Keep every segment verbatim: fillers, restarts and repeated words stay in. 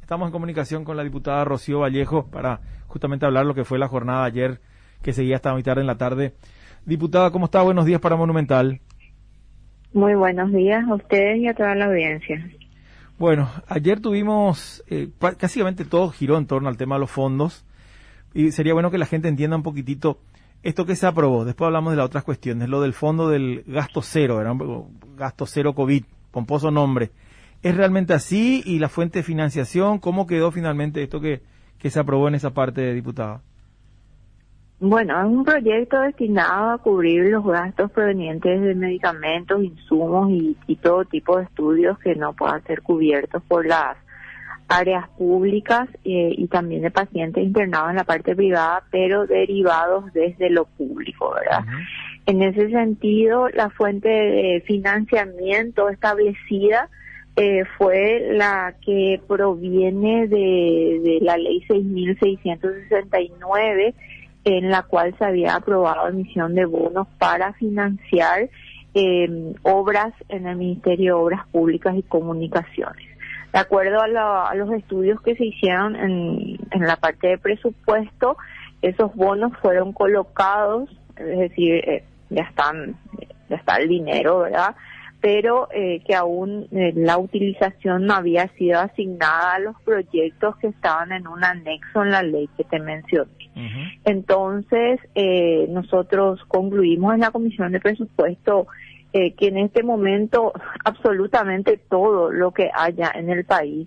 Estamos en comunicación con la diputada Rocío Vallejo para justamente hablar lo que fue la jornada ayer, que seguía hasta muy tarde en la tarde. Diputada, ¿cómo está? Buenos días para Monumental. Muy buenos días a ustedes y a toda la audiencia. Bueno, ayer tuvimos, eh, básicamente todo giró en torno al tema de los fondos, y sería bueno que la gente entienda un poquitito esto que se aprobó. Después hablamos de las otras cuestiones, lo del fondo del gasto cero, ¿verdad? Gasto cero COVID, pomposo nombre. ¿Es realmente así? ¿Y la fuente de financiación? ¿Cómo quedó finalmente esto que, que se aprobó en esa parte, diputada? Bueno, es un proyecto destinado a cubrir los gastos provenientes de medicamentos, insumos y, y todo tipo de estudios que no puedan ser cubiertos por las áreas públicas eh, y también de pacientes internados en la parte privada, pero derivados desde lo público, ¿verdad? Uh-huh. En ese sentido, la fuente de financiamiento establecida eh, fue la que proviene de, de la ley seis mil seiscientos sesenta y nueve, en la cual se había aprobado emisión de bonos para financiar eh, obras en el Ministerio de Obras Públicas y Comunicaciones. De acuerdo a, la, a los estudios que se hicieron en, en la parte de presupuesto, esos bonos fueron colocados, es decir, eh, ya están, ya está el dinero, ¿verdad? Pero eh, que aún eh, la utilización no había sido asignada a los proyectos que estaban en un anexo en la ley que te mencioné. Uh-huh. Entonces, eh, nosotros concluimos en la Comisión de Presupuesto eh, que en este momento absolutamente todo lo que haya en el país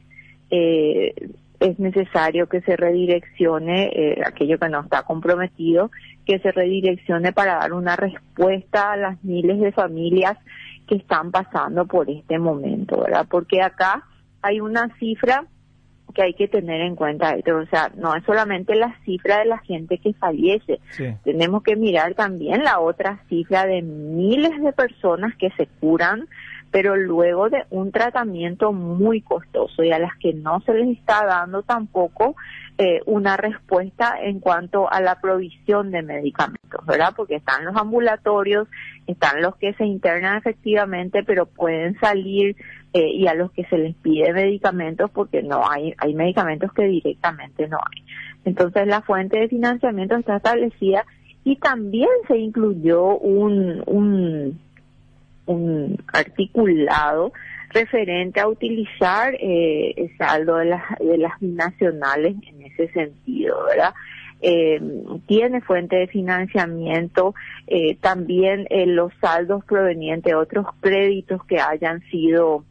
eh, es necesario que se redireccione, eh, aquello que no está comprometido, que se redireccione para dar una respuesta a las miles de familias que están pasando por este momento, ¿verdad? Porque acá hay una cifra que hay que tener en cuenta, o sea, no es solamente la cifra de la gente que fallece, sí. Tenemos que mirar también la otra cifra de miles de personas que se curan, pero luego de un tratamiento muy costoso y a las que no se les está dando tampoco eh, una respuesta en cuanto a la provisión de medicamentos, ¿verdad? Porque están los ambulatorios, están los que se internan efectivamente, pero pueden salir eh, y a los que se les pide medicamentos porque no hay, hay medicamentos que directamente no hay. Entonces la fuente de financiamiento está establecida y también se incluyó un, un un articulado referente a utilizar eh, el saldo de las de las binacionales en ese sentido, ¿verdad? Eh, tiene fuente de financiamiento, eh, también eh, los saldos provenientes de otros créditos que hayan sido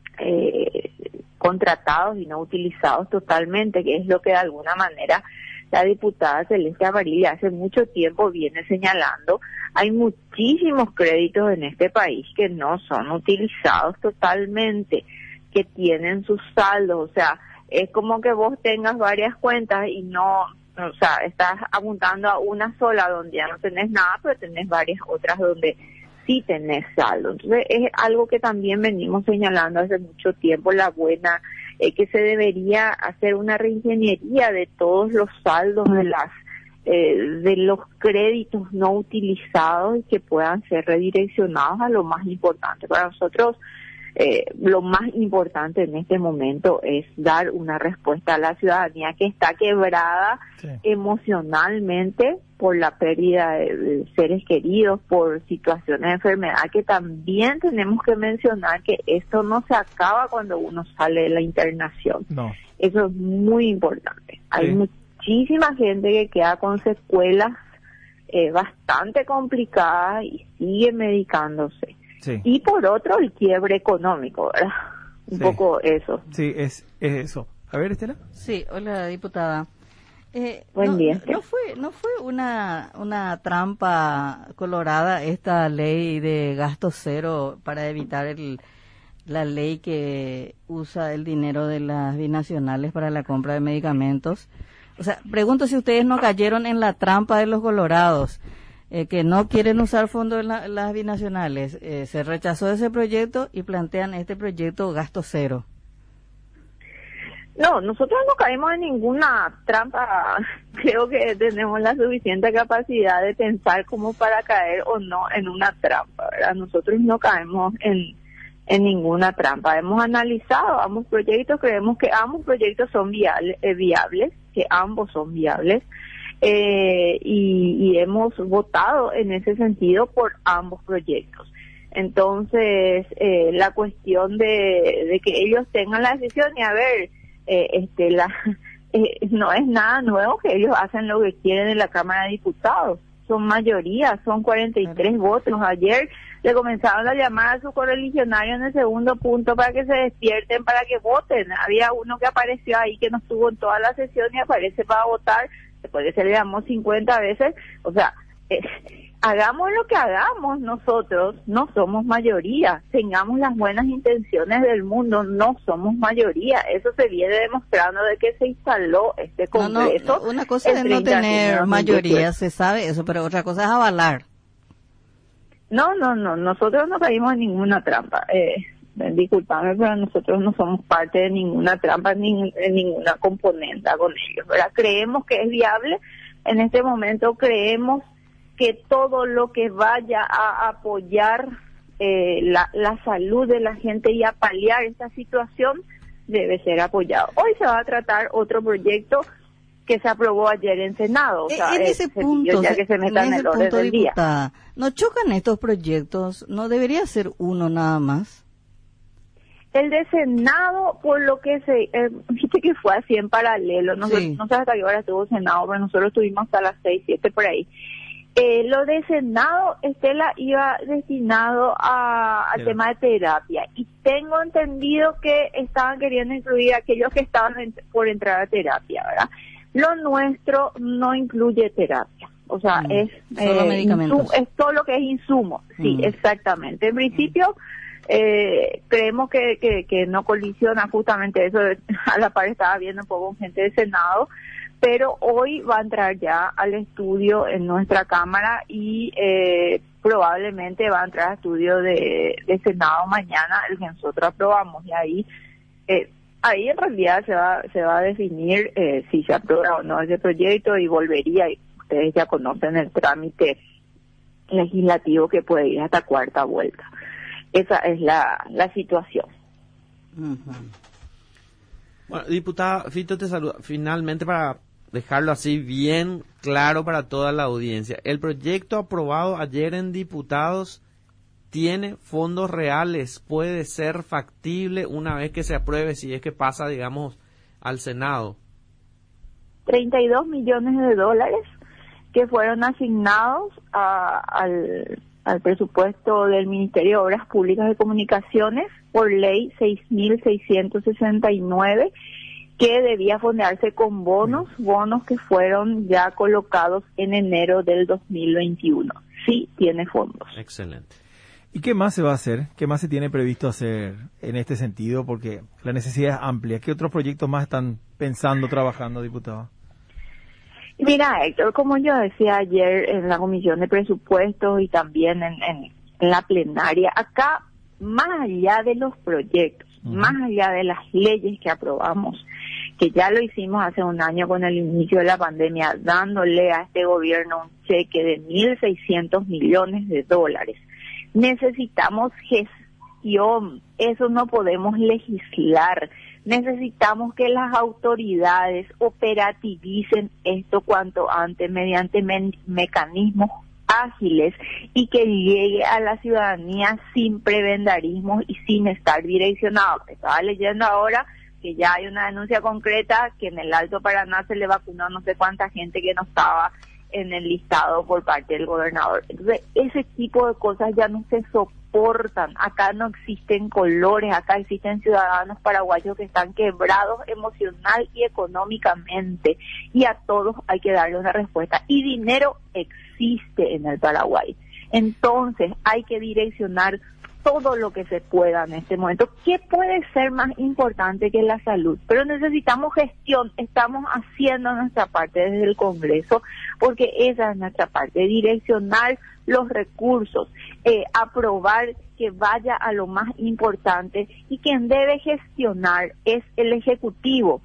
eh, contratados y no utilizados totalmente, que es lo que de alguna manera la diputada Celeste Amarilla hace mucho tiempo viene señalando. Hay muchísimos créditos en este país que no son utilizados totalmente, que tienen sus saldos, o sea, es como que vos tengas varias cuentas y no, o sea, estás apuntando a una sola donde ya no tenés nada, pero tenés varias otras donde sí tenés saldo. Entonces es algo que también venimos señalando hace mucho tiempo, la buena eh, que se debería hacer una reingeniería de todos los saldos de las eh, de los créditos no utilizados y que puedan ser redireccionados a lo más importante. Para nosotros eh, lo más importante en este momento es dar una respuesta a la ciudadanía que está quebrada sí. emocionalmente por la pérdida de, de seres queridos, por situaciones de enfermedad, que también tenemos que mencionar que esto no se acaba cuando uno sale de la internación. No. Eso es muy importante. Sí. Hay muchísima gente que queda con secuelas eh, bastante complicadas y sigue medicándose. Sí. Y por otro, el quiebre económico, ¿verdad? Un sí. poco eso. Sí, es, es eso. A ver, Estela. Sí, hola, diputada. Eh, Buen no, día. No fue, no fue una, una trampa colorada esta ley de gasto cero para evitar el, la ley que usa el dinero de las binacionales para la compra de medicamentos. O sea, pregunto si ustedes no cayeron en la trampa de los colorados, eh, que no quieren usar fondos de la, las binacionales. Eh, se rechazó ese proyecto y plantean este proyecto gasto cero. No, nosotros no caemos en ninguna trampa. Creo que tenemos la suficiente capacidad de pensar como para caer o no en una trampa, ¿verdad? Nosotros no caemos en en ninguna trampa. Hemos analizado ambos proyectos, creemos que ambos proyectos son viables, eh, viables que ambos son viables, eh, y, y hemos votado en ese sentido por ambos proyectos. Entonces, eh, la cuestión de, de que ellos tengan la decisión, y a ver, eh, este, la, eh, no es nada nuevo que ellos hacen lo que quieren en la Cámara de Diputados. Son mayoría, son cuarenta y tres claro. votos. Ayer le comenzaron a llamar a sus correligionarios en el segundo punto para que se despierten, para que voten. Había uno que apareció ahí que no estuvo en toda la sesión y aparece para votar, después de que se le llamó cincuenta veces. O sea, eh, hagamos lo que hagamos nosotros, no somos mayoría. Tengamos las buenas intenciones del mundo, no somos mayoría. Eso se viene demostrando de que se instaló este Congreso. No, no, una cosa es no tener mayoría, se sabe eso, pero otra cosa es avalar. No, no, no, nosotros no caímos en ninguna trampa. Eh, disculpame, pero nosotros no somos parte de ninguna trampa, ni en ninguna componente con ellos, ¿verdad? Creemos que es viable. En este momento creemos que todo lo que vaya a apoyar eh, la, la salud de la gente y a paliar esta situación debe ser apoyado. Hoy se va a tratar otro proyecto que se aprobó ayer en Senado. O sea, en ese eh, punto, ya que se meta en, en el orden punto, del diputada, día. ¿no chocan estos proyectos? ¿No debería ser uno nada más? El de Senado, por lo que se, eh, viste que fue así en paralelo, no, sí. sé, no sé hasta qué hora estuvo Senado, pero nosotros estuvimos hasta las seis, siete por ahí. Eh, lo de Senado, Estela, iba destinado a, al sí. tema de terapia, y tengo entendido que estaban queriendo incluir a aquellos que estaban en, por entrar a terapia, ¿verdad? Lo nuestro no incluye terapia, o sea, mm, es, solo eh, medicamentos. Insu- es todo lo que es insumo, sí, mm. exactamente. En principio, eh, creemos que, que, que no colisiona justamente eso, a la par estaba viendo un poco gente del Senado, pero hoy va a entrar ya al estudio en nuestra Cámara y eh, probablemente va a entrar al estudio de, de Senado mañana, el que nosotros aprobamos, y ahí eh, ahí en realidad se va se va a definir eh, si se aprueba o no ese proyecto, y volvería, y ustedes ya conocen el trámite legislativo que puede ir hasta cuarta vuelta. Esa es la, la situación. Uh-huh. Bueno, diputada Fito, te saluda. Finalmente, para dejarlo así bien claro para toda la audiencia, el proyecto aprobado ayer en diputados tiene fondos reales, puede ser factible una vez que se apruebe, si es que pasa, digamos, al Senado. treinta y dos millones de dólares que fueron asignados a, al, al presupuesto del Ministerio de Obras Públicas de Comunicaciones por ley seis mil seiscientos sesenta y nueve, que debía fondearse con bonos, bonos que fueron ya colocados en enero del dos mil veintiuno. Sí, tiene fondos. Excelente. ¿Y qué más se va a hacer? ¿Qué más se tiene previsto hacer en este sentido? Porque la necesidad es amplia. ¿Qué otros proyectos más están pensando, trabajando, diputado? Mira, Héctor, como yo decía ayer en la Comisión de Presupuestos y también en, en, en la plenaria, acá, más allá de los proyectos, uh-huh. más allá de las leyes que aprobamos, que ya lo hicimos hace un año con el inicio de la pandemia, dándole a este gobierno un cheque de mil seiscientos millones de dólares, necesitamos gestión, eso no podemos legislar. Necesitamos que las autoridades operativicen esto cuanto antes mediante me- mecanismos ágiles y que llegue a la ciudadanía sin prebendarismo y sin estar direccionado. Estaba leyendo ahora que ya hay una denuncia concreta que en el Alto Paraná se le vacunó a no sé cuánta gente que no estaba en el listado por parte del gobernador. Entonces, ese tipo de cosas ya no se soportan. Acá no existen colores, acá existen ciudadanos paraguayos que están quebrados emocional y económicamente, y a todos hay que darle una respuesta. Y dinero existe en el Paraguay. Entonces, hay que direccionar todo lo que se pueda en este momento. ¿Qué puede ser más importante que la salud? Pero necesitamos gestión. Estamos haciendo nuestra parte desde el Congreso, porque esa es nuestra parte, direccionar los recursos, eh, aprobar que vaya a lo más importante, y quien debe gestionar es el Ejecutivo,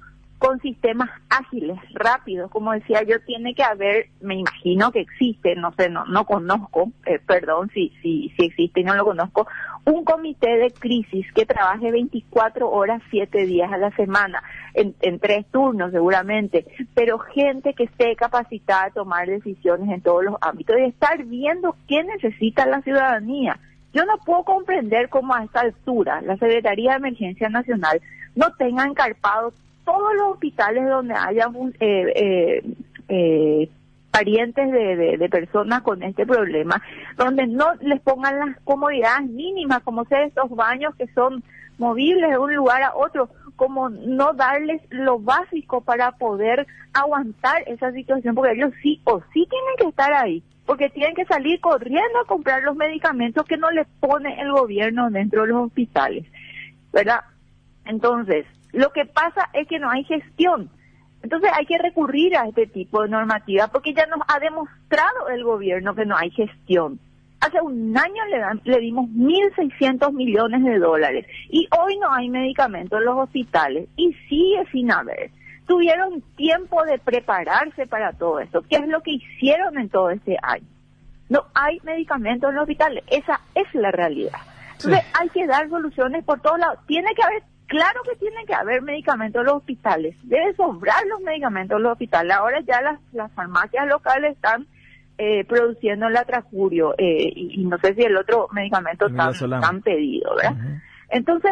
con sistemas ágiles, rápidos, como decía yo, tiene que haber, me imagino que existe, no sé, no no conozco, eh, perdón si, si, si existe y no lo conozco, un comité de crisis que trabaje veinticuatro horas, siete días a la semana, en, en tres turnos seguramente, pero gente que esté capacitada a tomar decisiones en todos los ámbitos y estar viendo qué necesita la ciudadanía. Yo no puedo comprender cómo a esta altura la Secretaría de Emergencia Nacional no tenga encarpados todos los hospitales donde haya eh, eh, eh, parientes de, de, de personas con este problema, donde no les pongan las comodidades mínimas, como ser estos baños que son movibles de un lugar a otro, como no darles lo básico para poder aguantar esa situación, porque ellos sí o sí tienen que estar ahí, porque tienen que salir corriendo a comprar los medicamentos que no les pone el gobierno dentro de los hospitales, ¿verdad? Entonces, lo que pasa es que no hay gestión. Entonces hay que recurrir a este tipo de normativa porque ya nos ha demostrado el gobierno que no hay gestión. Hace un año le, dan, le dimos mil seiscientos millones de dólares y hoy no hay medicamentos en los hospitales y sigue sin haber. Tuvieron tiempo de prepararse para todo esto. ¿Qué es lo que hicieron en todo este año? No hay medicamentos en los hospitales. Esa es la realidad. Entonces sí. Hay que dar soluciones por todos lados. Tiene que haber Claro que tiene que haber medicamentos en los hospitales, debe sobrar los medicamentos en los hospitales. Ahora ya las, las farmacias locales están eh, produciendo el Atracurio eh, y, y no sé si el otro medicamento tan, tan pedido, ¿verdad? Uh-huh. Entonces,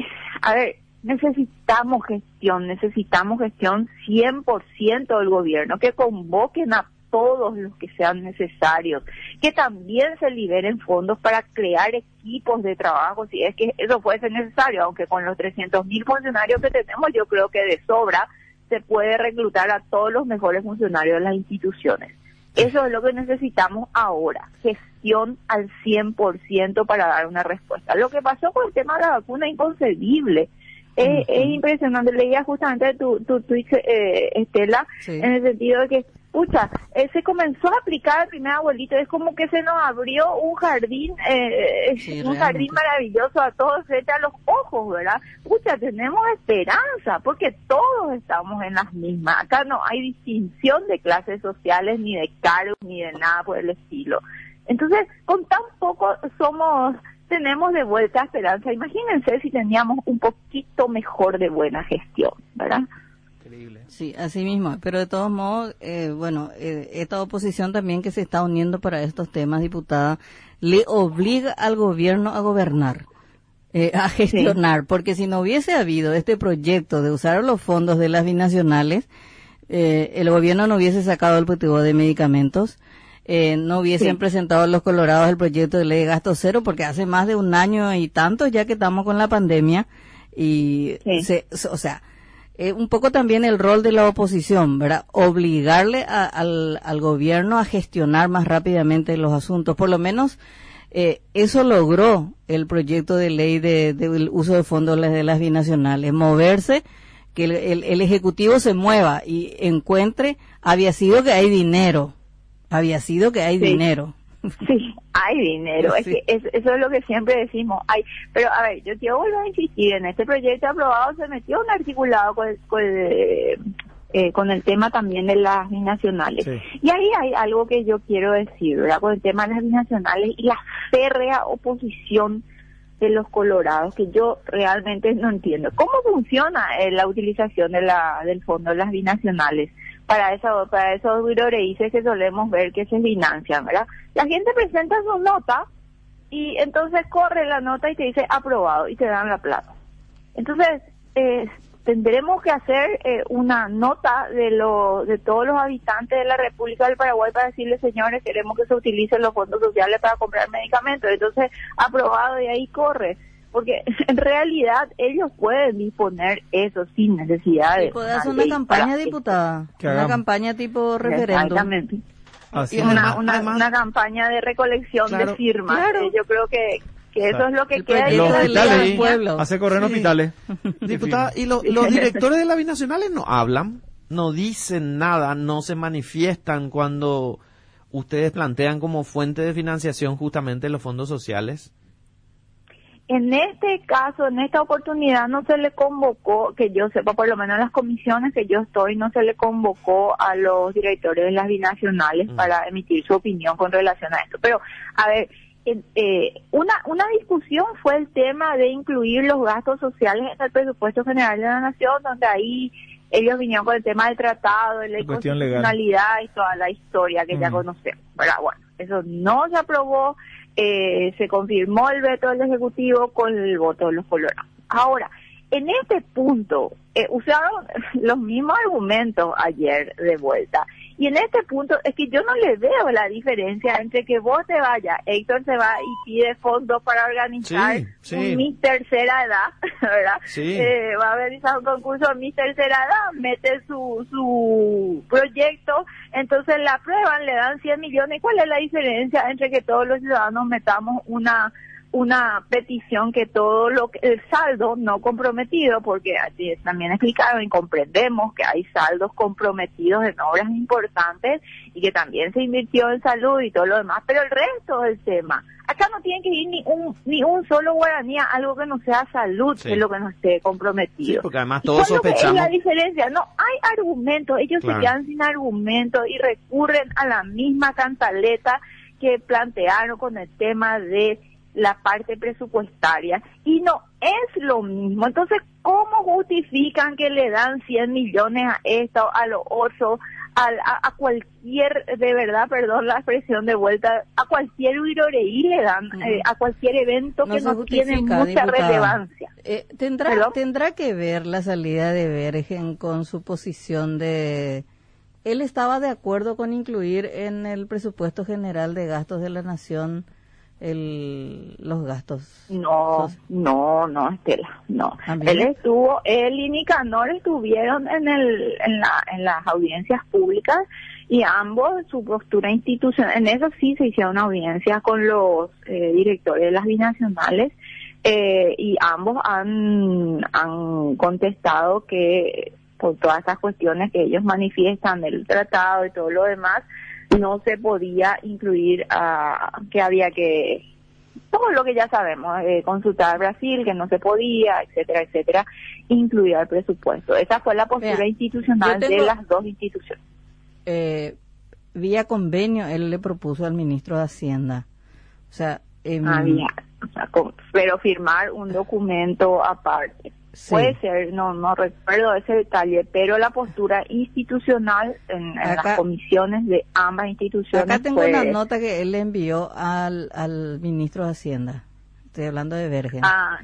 a ver, necesitamos gestión, necesitamos gestión cien por ciento del gobierno, que convoquen a todos los que sean necesarios, que también se liberen fondos para crear equipos de trabajo, si es que eso fuese necesario, aunque con los trescientos mil funcionarios que tenemos, yo creo que de sobra se puede reclutar a todos los mejores funcionarios de las instituciones. Eso es lo que necesitamos ahora, gestión al cien por ciento para dar una respuesta. Lo que pasó con el tema de la vacuna es inconcebible. Es, uh-huh. es impresionante. Leía justamente tu, tu tweet, eh, Estela, sí. En el sentido de que, pucha, eh, se comenzó a aplicar el primer abuelito, es como que se nos abrió un jardín, eh, sí, un realmente. jardín maravilloso a todos frente a los ojos, ¿verdad? Pucha, tenemos esperanza, porque todos estamos en las mismas. Acá no hay distinción de clases sociales, ni de cargos, ni de nada por el estilo. Entonces, con tan poco somos... tenemos de vuelta esperanza. Imagínense si teníamos un poquito mejor de buena gestión, ¿verdad? Increíble. Sí, así mismo. Pero de todos modos, eh, bueno, eh, esta oposición también que se está uniendo para estos temas, diputada, le obliga al gobierno a gobernar, eh, a gestionar, sí. Porque si no hubiese habido este proyecto de usar los fondos de las binacionales, eh, el gobierno no hubiese sacado el P T U de medicamentos. Eh, no hubiesen sí. presentado los colorados el proyecto de ley de gasto cero, porque hace más de un año y tanto ya que estamos con la pandemia y sí. se, o sea, eh, un poco también el rol de la oposición, ¿verdad? Obligarle a, al, al gobierno a gestionar más rápidamente los asuntos. Por lo menos eh, eso logró el proyecto de ley de, de, del uso de fondos de las binacionales, moverse, que el, el, el Ejecutivo se mueva y encuentre, había sido que hay dinero. Había sido que hay sí. dinero. Sí, hay dinero. Sí. Es que es, eso es lo que siempre decimos. Hay, pero a ver, yo quiero volver a insistir. En este proyecto aprobado se metió un articulado con el, con el, eh, con el tema también de las binacionales. Sí. Y ahí hay algo que yo quiero decir, ¿verdad? Con el tema de las binacionales y la férrea oposición de los colorados, que yo realmente no entiendo. ¿Cómo funciona eh, la utilización de la del fondo de las binacionales? Para eso, para esos buroreices que solemos ver que se financian, ¿verdad? La gente presenta su nota y entonces corre la nota y te dice aprobado y te dan la plata. Entonces, eh, tendremos que hacer eh, una nota de lo, de todos los habitantes de la República del Paraguay para decirles, señores, queremos que se utilicen los fondos sociales para comprar medicamentos. Entonces, aprobado y ahí corre. Porque en realidad ellos pueden disponer eso sin necesidad de... Puede hacer una campaña, diputada, una campaña tipo referéndum. Exactamente. Así una, una, además, una campaña de recolección claro, de firmas. Claro. Eh, yo creo que, que eso o sea, es lo que queda. Los hospitales, del pueblo. Hace correr en sí. hospitales. Diputada, y lo, los directores de las binacionales no hablan, no dicen nada, no se manifiestan cuando ustedes plantean como fuente de financiación justamente los fondos sociales. en este caso, en esta oportunidad no se le convocó, que yo sepa, por lo menos en las comisiones que yo estoy, no se le convocó a los directores de las binacionales mm. para emitir su opinión con relación a esto. Pero, a ver, eh, eh, una una discusión fue el tema de incluir los gastos sociales en el presupuesto general de la Nación, donde ahí ellos vinieron con el tema del tratado, de la inconstitucionalidad y toda la historia que mm. ya conocemos. Pero bueno, eso no se aprobó. Eh, se confirmó el veto del Ejecutivo con el voto de los colorados. Ahora, en este punto, eh, usaron los mismos argumentos ayer de vuelta. Y en este punto es que yo no le veo la diferencia entre que vos te vayas, Héctor se va y pide fondos para organizar sí, sí. un Miss Tercera Edad, ¿verdad? Sí. Eh, va a organizar un concurso de Miss Tercera Edad, mete su su proyecto, entonces la aprueban, le dan cien millones. ¿Cuál es la diferencia entre que todos los ciudadanos metamos una una petición que todo lo que el saldo no comprometido, porque también explicaron y comprendemos que hay saldos comprometidos en obras importantes y que también se invirtió en salud y todo lo demás, pero el resto del tema, acá no tiene que ir ni un ni un solo guaraní a algo que no sea salud, sí. que es lo que no esté comprometido. Sí, porque además todos sospechamos. ¿Cuál es la diferencia? No hay argumentos, ellos claro. se quedan sin argumentos y recurren a la misma cantaleta que plantearon con el tema de la parte presupuestaria, y no es lo mismo. Entonces, ¿cómo justifican que le dan cien millones a esto, a lo otro, a, a, a cualquier, de verdad, perdón la expresión de vuelta, a cualquier uiroreí le dan, uh-huh. eh, a cualquier evento no que no tiene mucha diputada. relevancia? Eh, ¿tendrá, ¿Tendrá que ver la salida de Bergen con su posición de... Él estaba de acuerdo con incluir en el presupuesto general de gastos de la Nación el los gastos? No, no, no, Estela, no. ¿También? Él estuvo, él y Nicanor estuvieron en el en la en las audiencias públicas y ambos su postura institucional, en eso sí se hicieron audiencias con los eh, directores de las binacionales eh, y ambos han han contestado que por todas estas cuestiones que ellos manifiestan del tratado y todo lo demás, no se podía incluir, uh, que había que, todo lo que ya sabemos, eh, consultar a Brasil, que no se podía, etcétera, etcétera, incluir al presupuesto. Esa fue la postura Vea, institucional tengo, de las dos instituciones. Eh, vía convenio, él le propuso al ministro de Hacienda. O sea, eh, ah, bien, o sea con, pero firmar un documento aparte. Sí. Puede ser, no no recuerdo ese detalle, pero la postura institucional en, en acá, las comisiones de ambas instituciones. Acá tengo fue, una nota que él le envió al, al ministro de Hacienda. Estoy hablando de Bergen. Ah,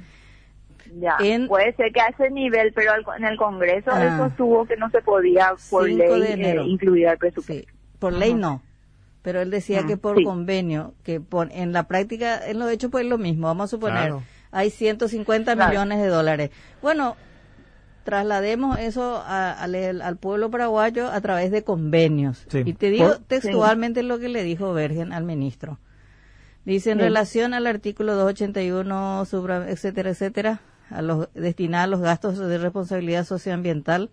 ya. En, puede ser que a ese nivel, pero al, en el Congreso ah, él sostuvo que no se podía por ley eh, incluir al presupuesto. Sí, por uh-huh. ley no. Pero él decía uh-huh. que por sí. convenio, que por, en la práctica, en lo hecho pues lo mismo, vamos a suponer. Claro. Hay ciento cincuenta claro. millones de dólares. Bueno, traslademos eso a, a, al, al pueblo paraguayo a través de convenios. Sí. Y te digo textualmente sí. lo que le dijo Bergen al ministro. Dice, en sí. relación al artículo doscientos ochenta y uno, subra, etcétera, etcétera, a los destinados a los gastos de responsabilidad socioambiental,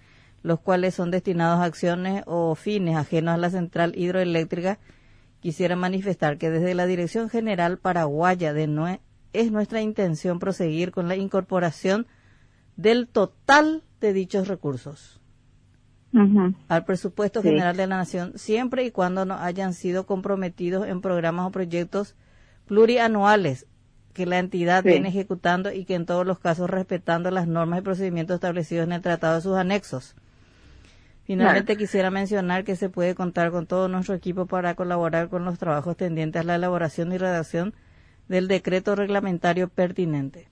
los cuales son destinados a acciones o fines ajenos a la central hidroeléctrica, quisiera manifestar que desde la Dirección General Paraguaya de Nue es nuestra intención proseguir con la incorporación del total de dichos recursos uh-huh. al presupuesto sí. general de la Nación, siempre y cuando no hayan sido comprometidos en programas o proyectos plurianuales que la entidad sí. viene ejecutando y que en todos los casos respetando las normas y procedimientos establecidos en el tratado de sus anexos. Finalmente claro. quisiera mencionar que se puede contar con todo nuestro equipo para colaborar con los trabajos tendientes a la elaboración y redacción del decreto reglamentario pertinente.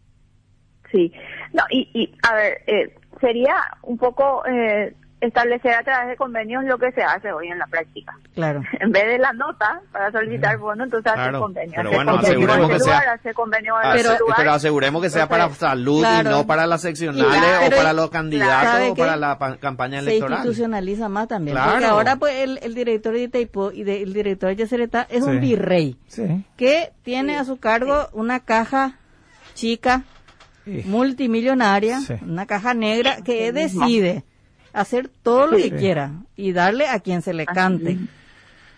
Sí, no, y, y a ver, eh, sería un poco eh, establecer a través de convenios lo que se hace hoy en la práctica. Claro. En vez de la nota para solicitar bono, entonces claro. hacer convenio. Pero hacer bueno, convenio aseguremos que lugar, sea. Hacer convenio Hace, pero, lugar, pero aseguremos que sea entonces, para salud claro. y no para las seccionales claro, o para los candidatos o para la pa- campaña electoral. Se institucionaliza más también. Claro. Porque ahora pues el, el director de Itaipú y de, el director de Yacyretá es sí. un virrey sí. que tiene sí. a su cargo sí. una caja chica sí. multimillonaria, sí. una caja negra que sí. decide hacer todo lo sí. que quiera y darle a quien se le cante.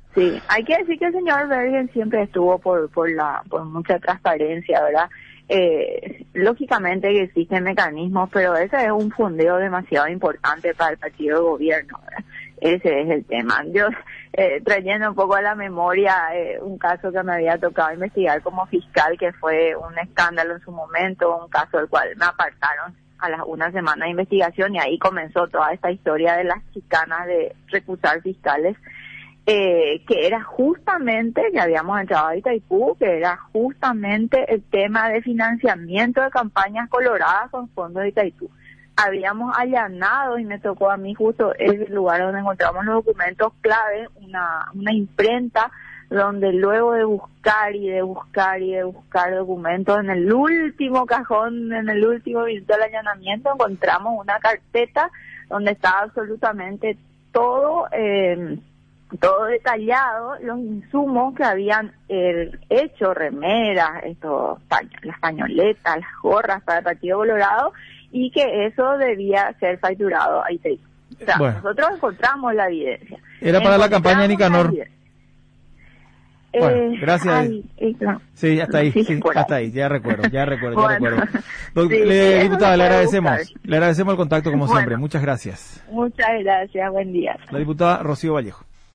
Sí, hay que decir que el señor Bergen siempre estuvo por por la por mucha transparencia, ¿verdad? Eh, lógicamente que existen mecanismos, pero ese es un fondeo demasiado importante para el partido de gobierno, ¿verdad? Ese es el tema. Yo, eh, trayendo un poco a la memoria eh, un caso que me había tocado investigar como fiscal, que fue un escándalo en su momento, un caso del cual me apartaron a las una semana de investigación, y ahí comenzó toda esta historia de las chicanas de recusar fiscales, eh, que era justamente, que habíamos entrado a Itaipú, que era justamente el tema de financiamiento de campañas coloradas con fondos de Itaipú. Habíamos allanado, y me tocó a mí justo el lugar donde encontramos los documentos clave, una, una imprenta, donde luego de buscar y de buscar y de buscar documentos, en el último cajón, en el último minuto del allanamiento, encontramos una carpeta donde estaba absolutamente todo, eh, todo detallado, los insumos que habían eh, hecho, remeras, estos paño, las pañoletas, las gorras para el Partido Colorado, y que eso debía ser facturado a Itaipú. O sea, bueno, nosotros encontramos la evidencia. Era para la campaña de Nicanor. Bueno, eh, gracias. Ay, eh, no. Sí, hasta ahí, sí, sí, hasta ahí, ya recuerdo, ya recuerdo, bueno, ya recuerdo. Doc, sí, le, diputada, le agradecemos, buscar. le agradecemos el contacto como Bueno, siempre, muchas gracias. Muchas gracias, buen día. La diputada Rocío Vallejo.